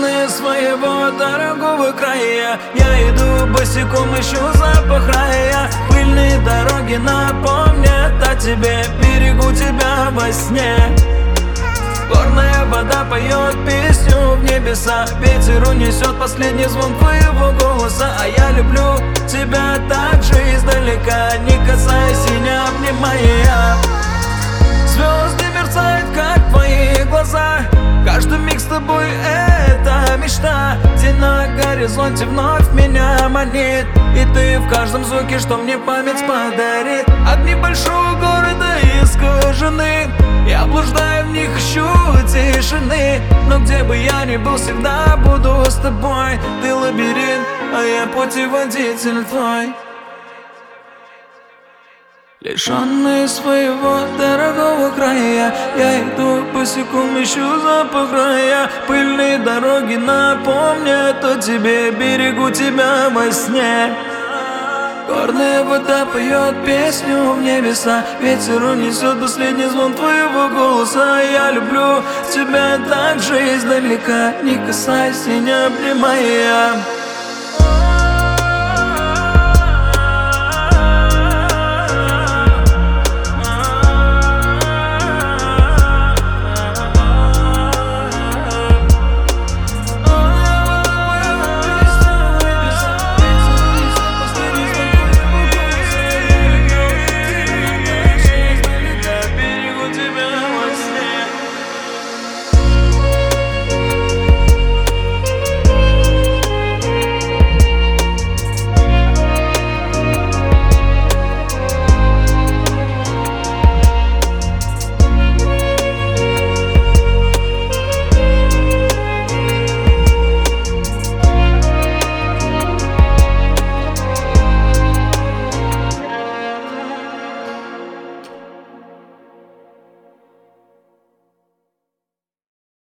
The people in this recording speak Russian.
Лишённые своего дорогого края, я иду босиком, ищу запах рая. Пыльные дороги напомнят о тебе, берегу тебя во сне. Горная вода поет песню в небеса, ветер унесет последний звон твоего голоса. А я люблю тебя так же издалека, не касаясь и не обнимая. Звезды мерцают, как твои глаза, каждый миг с тобой это мечта. День на горизонте вновь меня манит, и ты в каждом звуке, что мне память подарит. От небольшого города искажены, я блуждаю в них, ищу тишины. Но где бы я ни был, всегда буду с тобой. Ты лабиринт, а я путеводитель твой. Лишённый своего дорогого края, я иду босиком, ищу запах рая. Пыльные дороги напомнят о тебе, берегу тебя во сне. Горная вода поет песню в небеса, ветер унесет последний звон твоего голоса. Я люблю тебя так же издалека, не касаясь и не обнимая.